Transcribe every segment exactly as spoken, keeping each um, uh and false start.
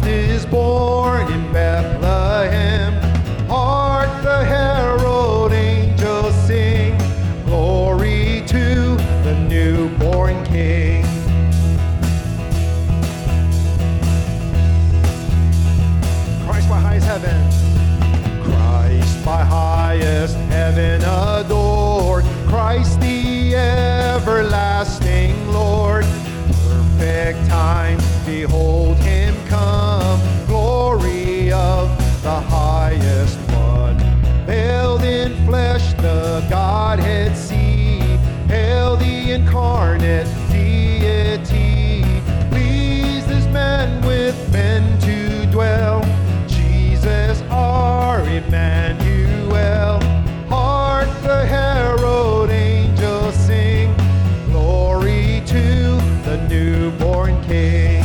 is born in Bethlehem. Hark the herald angels sing, glory to the newborn King. Christ by highest heaven. Christ by highest heaven adored. Christ the everlasting Lord. Perfect time, behold him come. Glory of the highest one. Veiled in flesh the Godhead see. Hail the incarnate deity. Pleases men with men to dwell. Jesus our Emmanuel. Hark the herald angels sing, glory to the newborn King.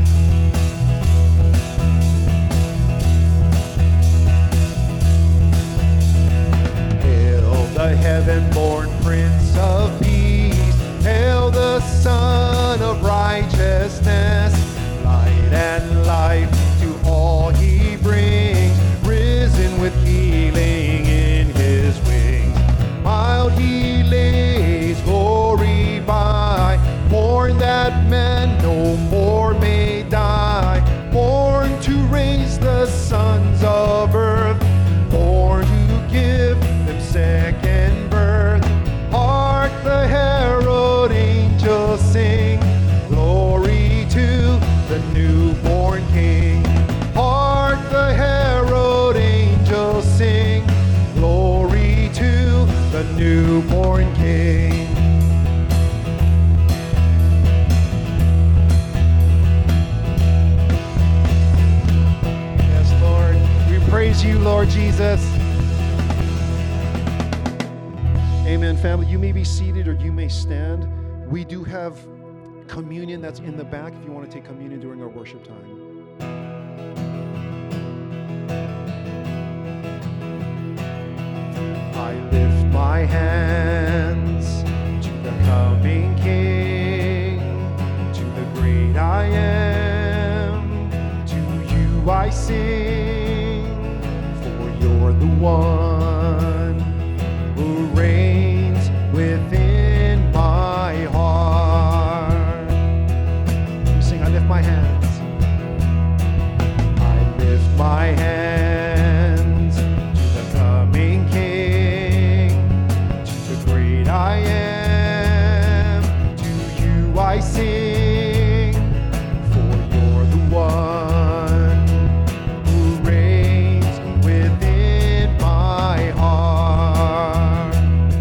Hail the heaven-born Prince of Peace. Hail the Son of Righteousness. Light and life to all he brings. Risen with healing in his wings. Mild he lays glory by. Born that man no more may die. Born to raise the sons of earth. Born to give them second birth. Hark the herald angels sing, glory to the newborn King. Hark the herald angels sing, glory to the newborn King. Yes, Lord, we praise you, Lord Jesus. Amen, family. You may be seated or you may stand. We do have communion that's in the back if you want to take communion during our worship time. I lift my hands to the coming King, to the great I am. To you I sing, for you're the one who reigns within my heart. Sing, I lift my hands. I lift my hands to the coming King, to the great I am. To you I sing, for you're the one who reigns within my heart.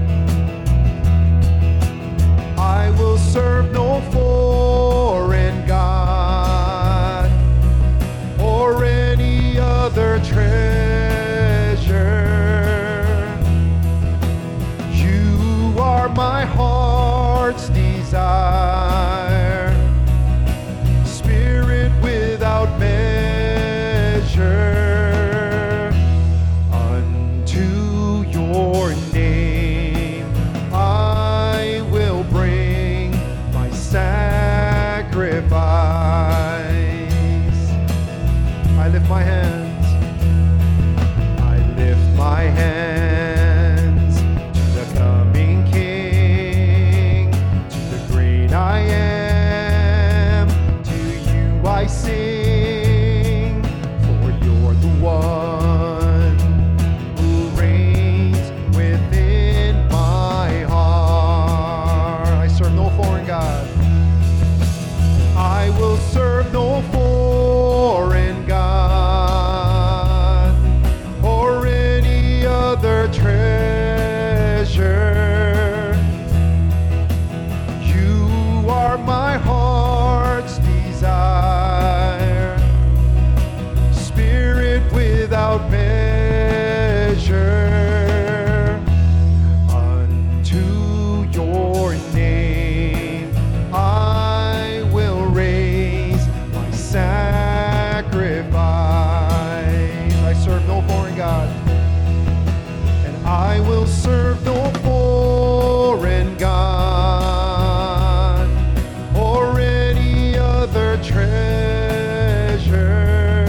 I will serve no foreign God or any other treasure. You are my heart's desire, Spirit without measure. Unto your name I will bring my sacrifice. I lift my hands. I lift my hands to the coming King, to the great I am. To you I sing, for you're the one who reigns within my heart. I serve no foreign God. I will serve no foreign God or any other treasure. You are my heart's desire, Spirit without measure. Unto your name I will raise my sacrifice. I serve no foreign God, and I will serve no foreign God or any other treasure.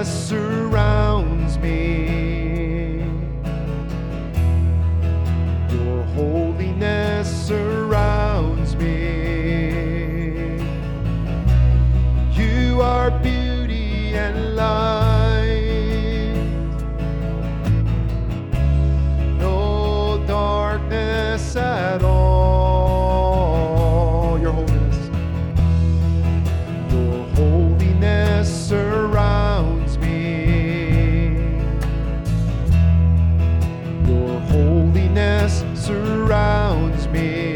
surrounds me. Your holiness surrounds me. You are beauty and light. No darkness at all. Your holiness. Your holiness surrounds me. Your holiness surrounds me.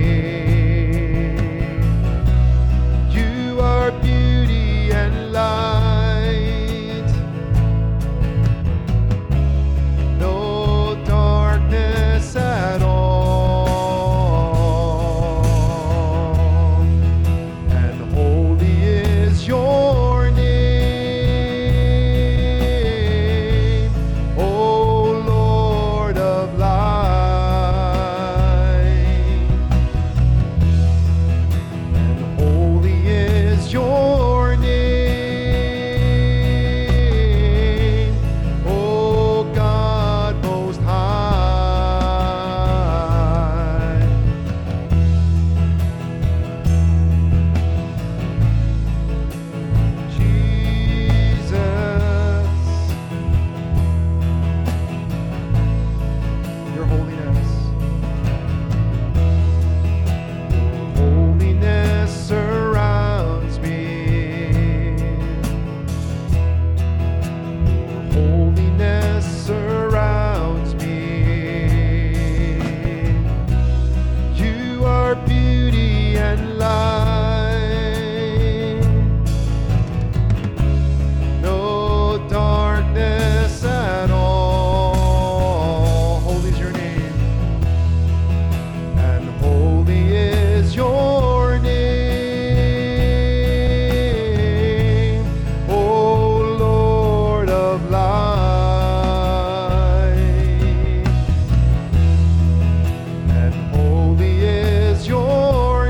You are beauty and light. No darkness at all. And holy is your name, O Lord of light. And holy is your name, O God most high. Jesus, your holiness. Your holiness surrounds me. Your holiness surrounds me. You are beauty and light. No darkness at all. Holy is your name. And holy is your name, O Lord of light. And holy is your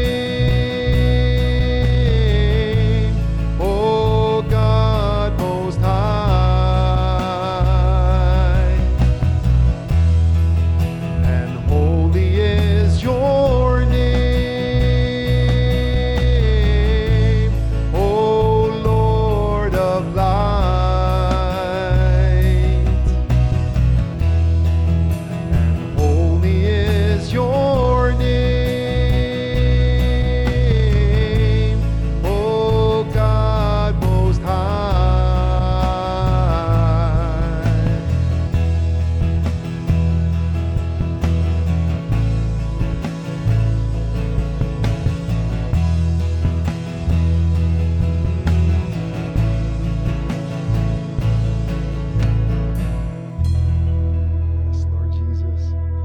name, O God most high. And holy is your name, O Lord of light. And holy is your name, O God most high. Yes, Lord Jesus.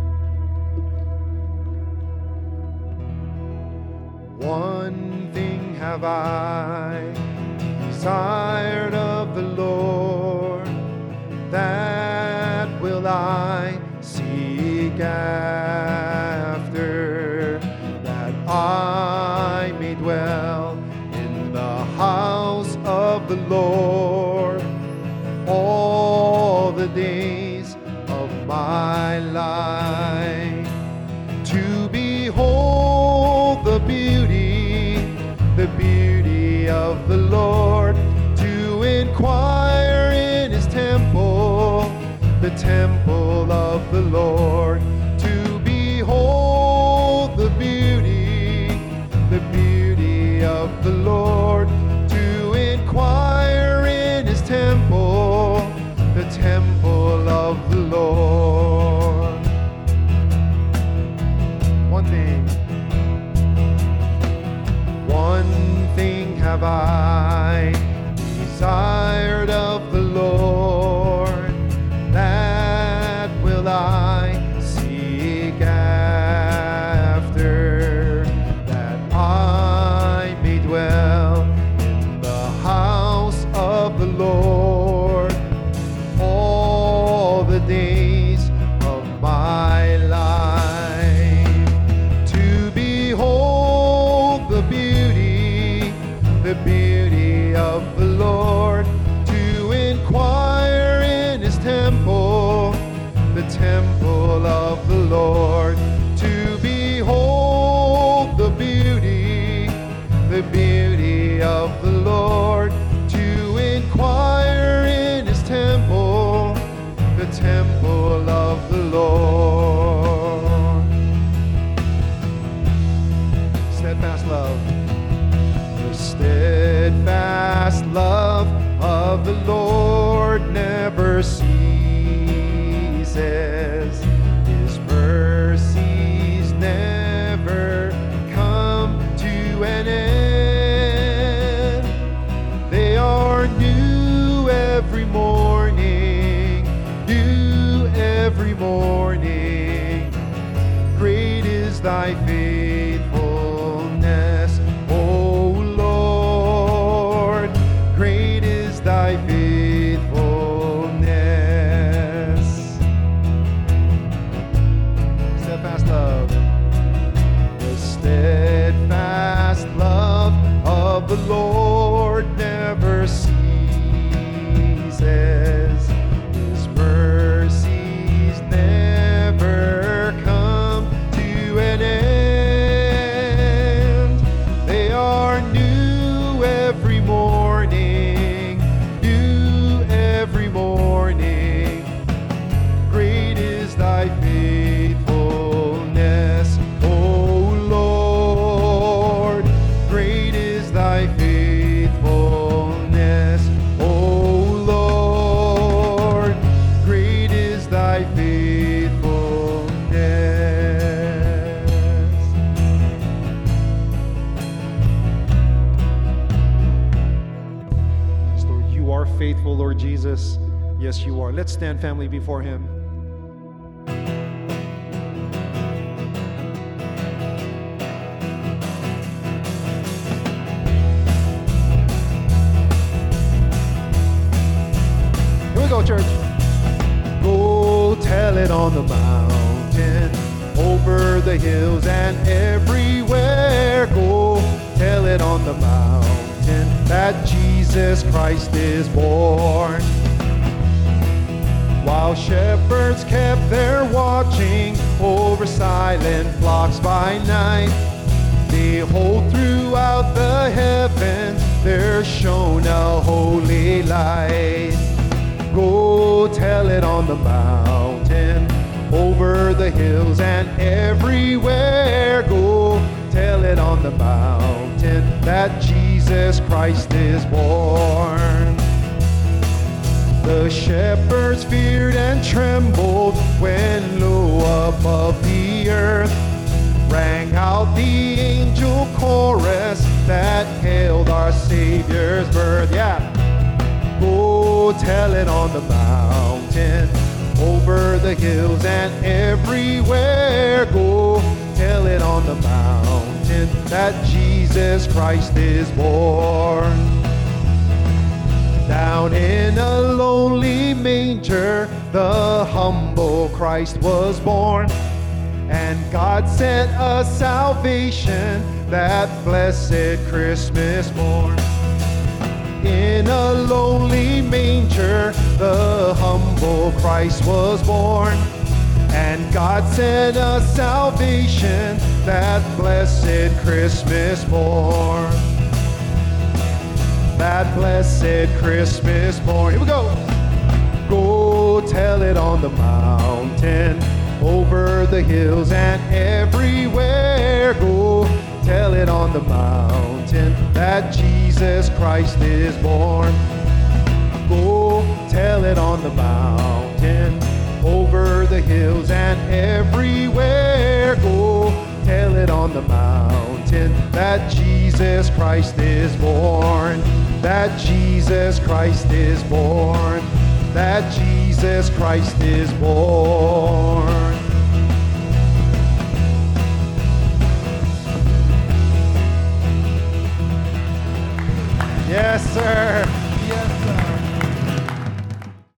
One thing have I desired of the Lord, that will I seek after, that I may dwell in the house of the Lord all the days of my life, to behold the beauty, the beauty of the Lord, to inquire in his temple, the temple of the Lord, to behold the beauty, the beauty of the Lord, to inquire in his temple, the temple of the Lord. One thing, one thing have I desired of the Lord, that will I seek after, that I may dwell in the house of the Lord all the days of my life, to behold the beauty, the beauty of the Lord, to inquire of the Lord, to behold the beauty, the beauty of the Lord, to inquire in his temple, the temple of the Lord. Steadfast love. The steadfast love of the Lord never ceases. His mercies never come to an end. They are new every morning, new every morning. Great is thy faithfulness, O Lord. Great is thy faithfulness. Steadfast love. The steadfast love of the Lord never ceases. His mercies never come to an end. They are new every morning, new every morning. Great is thy faithfulness, O Lord. Great is thy faithfulness, O Lord. Great is thy faithfulness. Yes, Lord, you are faithful, Lord Jesus. Yes, you are. Let's stand, family, before him. Here we go, church. Go tell it on the mountain, over the hills and everywhere. Go tell it on the mountain that Jesus Christ is born. While shepherds kept their watching over silent flocks by night, behold, throughout the heavens there shone a holy light. Go tell it on the mountain, over the hills and everywhere. Go tell it on the mountain that Jesus Christ is born. The shepherds feared and trembled when low above the earth rang out the angel chorus that hailed our Savior's birth. Yeah. Go tell it on the mountain, over the hills and everywhere. Go tell it on the mountain that Jesus Christ is born. Down in a lonely manger, the humble Christ was born. And God sent us salvation that blessed Christmas morn. In a lonely manger, the humble Christ was born. And God sent us salvation that blessed Christmas morn. That blessed Christmas morn. Here we go. Go tell it on the mountain, over the hills and everywhere. Go tell it on the mountain that Jesus Christ is born. Go tell it on the mountain, over the hills and everywhere. Go tell it on the mountain that Jesus Christ is born. That Jesus Christ is born. That Jesus Christ is born. Yes, sir.